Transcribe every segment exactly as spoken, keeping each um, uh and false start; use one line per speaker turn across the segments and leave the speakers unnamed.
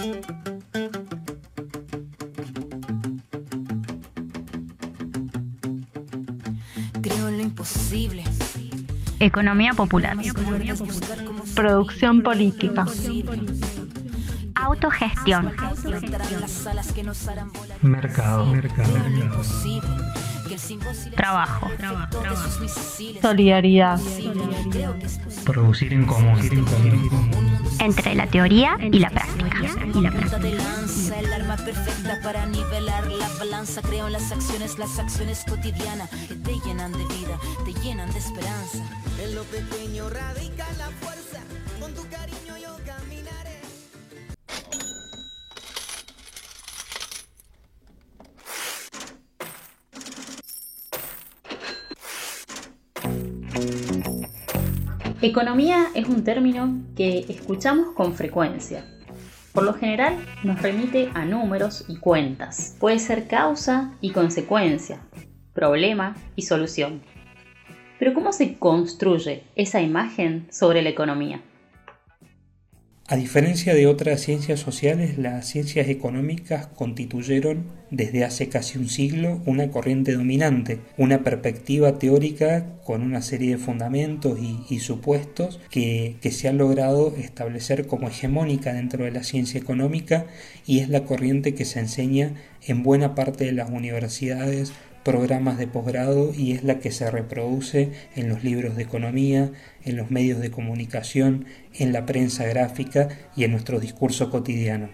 Creo en lo imposible.
Economía popular.
Producción política.
Autogestión.
Mercado. Mercado.
Trabajo.
Solidaridad.
Producir en común.
Entre la teoría y la práctica. Y la práctica.
El arma perfecta para nivelar la balanza. Creo en las acciones, las acciones cotidianas que te llenan de vida, te llenan de esperanza. En lo pequeño radica la fuerza. Con tu cariño yo caminaré.
Economía es un término que escuchamos con frecuencia. Por lo general nos remite a números y cuentas. Puede ser causa y consecuencia, problema y solución. Pero ¿cómo se construye esa imagen sobre la economía?
A diferencia de otras ciencias sociales, las ciencias económicas constituyeron desde hace casi un siglo una corriente dominante, una perspectiva teórica con una serie de fundamentos y, y supuestos que, que se ha logrado establecer como hegemónica dentro de la ciencia económica, y es la corriente que se enseña en buena parte de las universidades, programas de posgrado, y es la que se reproduce en los libros de economía, en los medios de comunicación, en la prensa gráfica y en nuestro discurso cotidiano.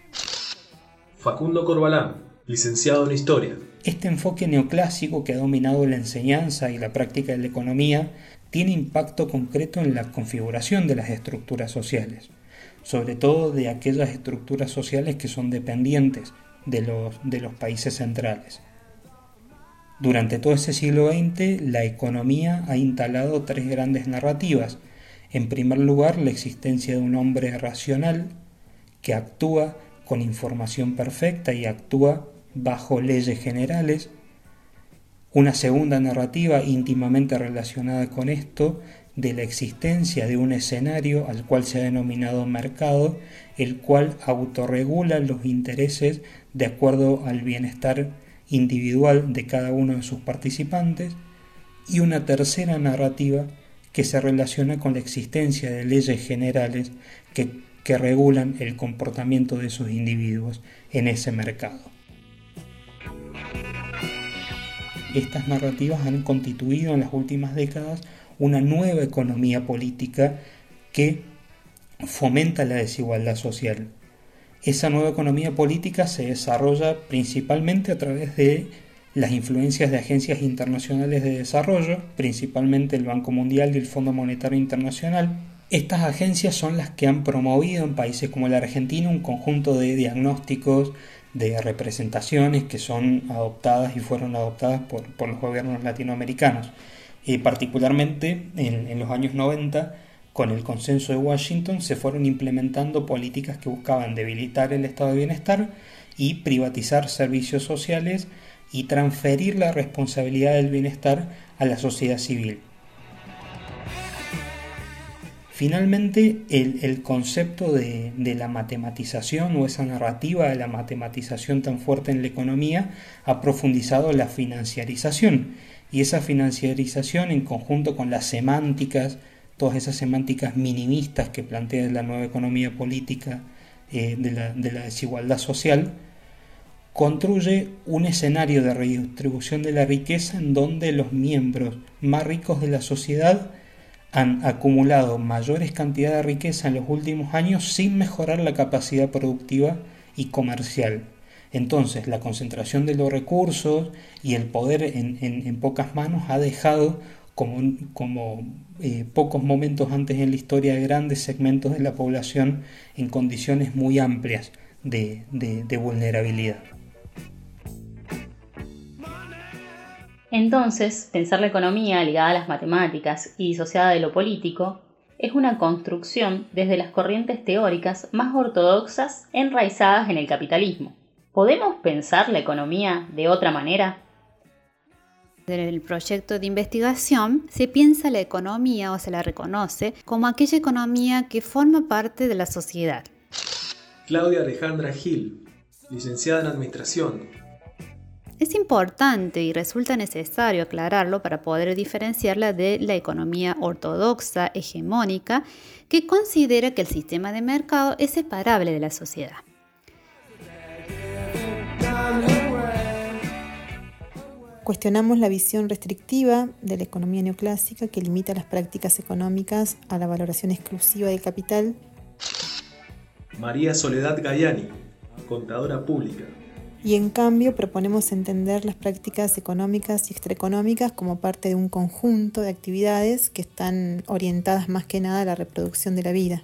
Facundo Corbalán, licenciado en Historia.
Este enfoque neoclásico que ha dominado la enseñanza y la práctica de la economía tiene impacto concreto en la configuración de las estructuras sociales, sobre todo de aquellas estructuras sociales que son dependientes de los, de los países centrales. Durante todo ese siglo veinte, la economía ha instalado tres grandes narrativas. En primer lugar, la existencia de un hombre racional que actúa con información perfecta y actúa bajo leyes generales. Una segunda narrativa íntimamente relacionada con esto, de la existencia de un escenario al cual se ha denominado mercado, el cual autorregula los intereses de acuerdo al bienestar individual de cada uno de sus participantes. Y una tercera narrativa que se relaciona con la existencia de leyes generales que, que regulan el comportamiento de esos individuos en ese mercado. Estas narrativas han constituido en las últimas décadas una nueva economía política que fomenta la desigualdad social. Esa nueva economía política se desarrolla principalmente a través de las influencias de agencias internacionales de desarrollo, principalmente el Banco Mundial y el Fondo Monetario Internacional. Estas agencias son las que han promovido en países como la Argentina un conjunto de diagnósticos, de representaciones que son adoptadas y fueron adoptadas por, por los gobiernos latinoamericanos. Eh, particularmente en, en los años noventa, con el consenso de Washington, se fueron implementando políticas que buscaban debilitar el estado de bienestar y privatizar servicios sociales y transferir la responsabilidad del bienestar a la sociedad civil. Finalmente, el, el concepto de, de la matematización o esa narrativa de la matematización tan fuerte en la economía ha profundizado la financiarización, y esa financiarización en conjunto con las semánticas, todas esas semánticas minimistas que plantea la nueva economía política eh, de, la, de la desigualdad social, construye un escenario de redistribución de la riqueza en donde los miembros más ricos de la sociedad han acumulado mayores cantidades de riqueza en los últimos años sin mejorar la capacidad productiva y comercial. Entonces, la concentración de los recursos y el poder en, en, en pocas manos ha dejado como, como eh, pocos momentos antes en la historia de grandes segmentos de la población en condiciones muy amplias de, de, de vulnerabilidad.
Entonces, pensar la economía ligada a las matemáticas y disociada de lo político es una construcción desde las corrientes teóricas más ortodoxas enraizadas en el capitalismo. ¿Podemos pensar la economía de otra manera?
En el proyecto de investigación se piensa la economía o se la reconoce como aquella economía que forma parte de la sociedad.
Claudia Alejandra Gil, licenciada en Administración.
Es importante y resulta necesario aclararlo para poder diferenciarla de la economía ortodoxa hegemónica que considera que el sistema de mercado es separable de la sociedad.
Cuestionamos la visión restrictiva de la economía neoclásica que limita las prácticas económicas a la valoración exclusiva del capital.
María Soledad Gayani, contadora pública.
Y en cambio proponemos entender las prácticas económicas y extraeconómicas como parte de un conjunto de actividades que están orientadas más que nada a la reproducción de la vida.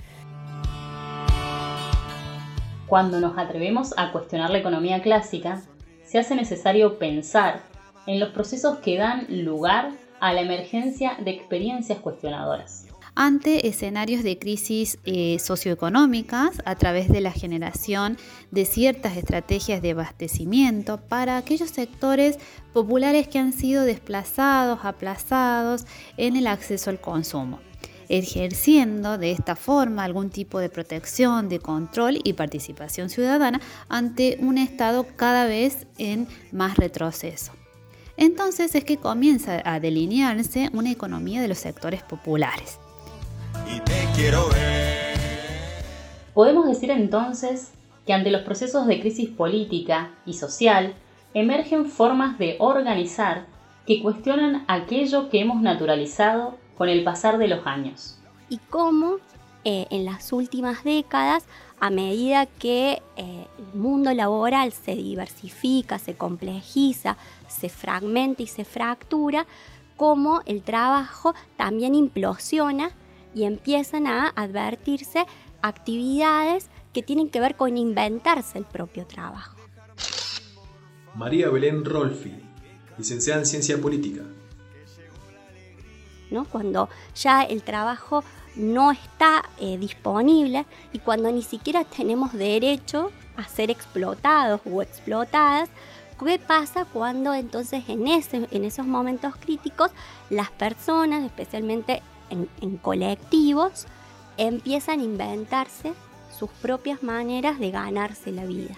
Cuando nos atrevemos a cuestionar la economía clásica, se hace necesario pensar en los procesos que dan lugar a la emergencia de experiencias cuestionadoras.
Ante escenarios de crisis eh, socioeconómicas a través de la generación de ciertas estrategias de abastecimiento para aquellos sectores populares que han sido desplazados, aplazados en el acceso al consumo, ejerciendo de esta forma algún tipo de protección, de control y participación ciudadana ante un Estado cada vez en más retroceso. Entonces es que comienza a delinearse una economía de los sectores populares.
Y te quiero ver.
Podemos decir entonces que ante los procesos de crisis política y social emergen formas de organizar que cuestionan aquello que hemos naturalizado con el pasar de los años.
Y cómo eh, en las últimas décadas, a medida que eh, el mundo laboral se diversifica, se complejiza, se fragmenta y se fractura, cómo el trabajo también implosiona y empiezan a advertirse actividades que tienen que ver con inventarse el propio trabajo.
María Belén Rolfi, licenciada en Ciencia Política.
¿No? Cuando ya el trabajo no está eh, disponible y cuando ni siquiera tenemos derecho a ser explotados o explotadas, ¿qué pasa cuando entonces en, ese, en esos momentos críticos las personas, especialmente en, en colectivos, empiezan a inventarse sus propias maneras de ganarse la vida?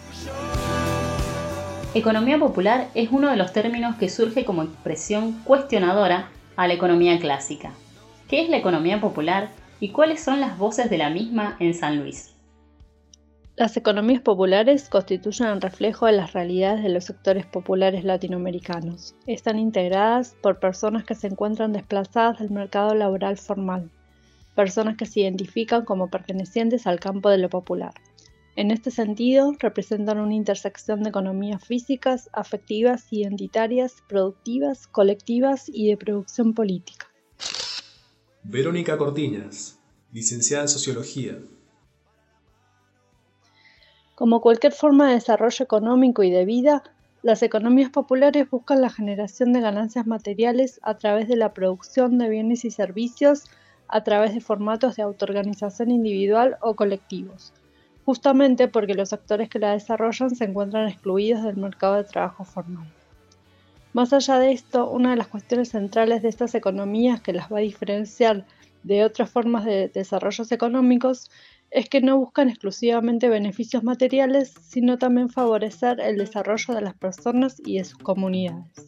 Economía popular es uno de los términos que surge como expresión cuestionadora a la economía clásica. ¿Qué es la economía popular y cuáles son las voces de la misma en San Luis?
Las economías populares constituyen el reflejo de las realidades de los sectores populares latinoamericanos. Están integradas por personas que se encuentran desplazadas del mercado laboral formal, personas que se identifican como pertenecientes al campo de lo popular. En este sentido, representan una intersección de economías físicas, afectivas, identitarias, productivas, colectivas y de producción política.
Verónica Cortiñas, licenciada en Sociología.
Como cualquier forma de desarrollo económico y de vida, las economías populares buscan la generación de ganancias materiales a través de la producción de bienes y servicios, a través de formatos de autoorganización individual o colectivos, justamente porque los actores que la desarrollan se encuentran excluidos del mercado de trabajo formal. Más allá de esto, una de las cuestiones centrales de estas economías que las va a diferenciar de otras formas de desarrollos económicos es que no buscan exclusivamente beneficios materiales, sino también favorecer el desarrollo de las personas y de sus comunidades.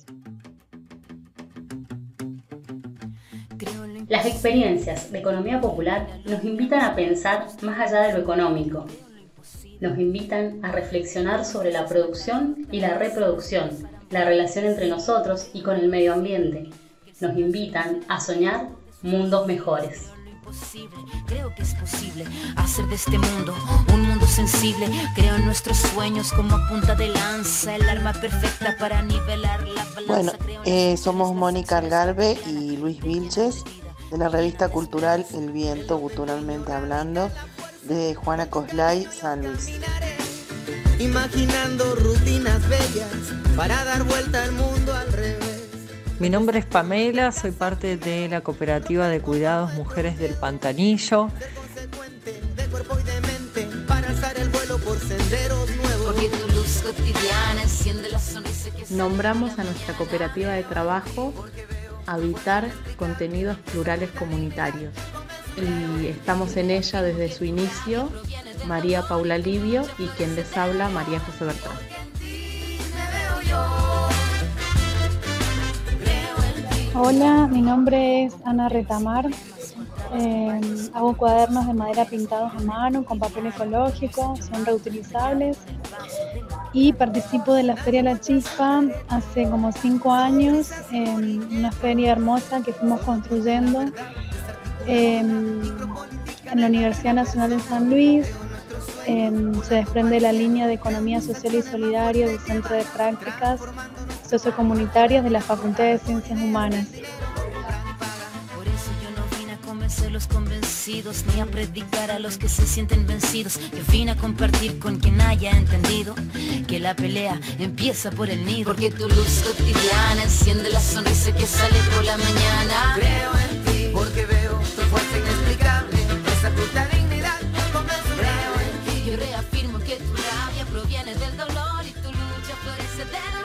Las experiencias de economía popular nos invitan a pensar más allá de lo económico. Nos invitan a reflexionar sobre la producción y la reproducción, la relación entre nosotros y con el medio ambiente. Nos invitan a soñar mundos mejores.
Creo que es posible hacer de este mundo un mundo sensible. Creo en nuestros sueños como punta de lanza, el arma perfecta para nivelar la balanza.
Bueno, eh, somos Mónica Algarve y Luis Vilches, de la revista cultural El Viento, culturalmente hablando, de Juana Coslay, San Luis.
Imaginando rutinas bellas para dar vuelta al mundo al revés.
Mi nombre es Pamela, soy parte de la cooperativa de cuidados Mujeres del Pantanillo.
Nombramos a nuestra cooperativa de trabajo Habitar Contenidos Plurales Comunitarios. y estamos en ella desde su inicio, María Paula Livio y quien les habla, María José Bertrán.
Hola, mi nombre es Ana Retamar. Eh, hago cuadernos de madera pintados a mano con papel ecológico, son reutilizables y participo de la Feria La Chispa hace como cinco años, eh, una feria hermosa que fuimos construyendo eh, en la Universidad Nacional de San Luis. Eh, se desprende la línea de Economía Social y Solidaria del Centro de Prácticas Sociocomunitarias de la Facultad de Ciencias Humanas.
Los convencidos ni a predicar a los que se sienten vencidos. Yo vine a compartir con quien haya entendido que la pelea empieza por el nido, porque tu luz cotidiana enciende la sonrisa que sale por la mañana.
Creo en ti porque veo tu fuerza inexplicable, esa puta dignidad me convence. Creo en ti.
Yo reafirmo que tu rabia proviene del dolor y tu lucha florece de la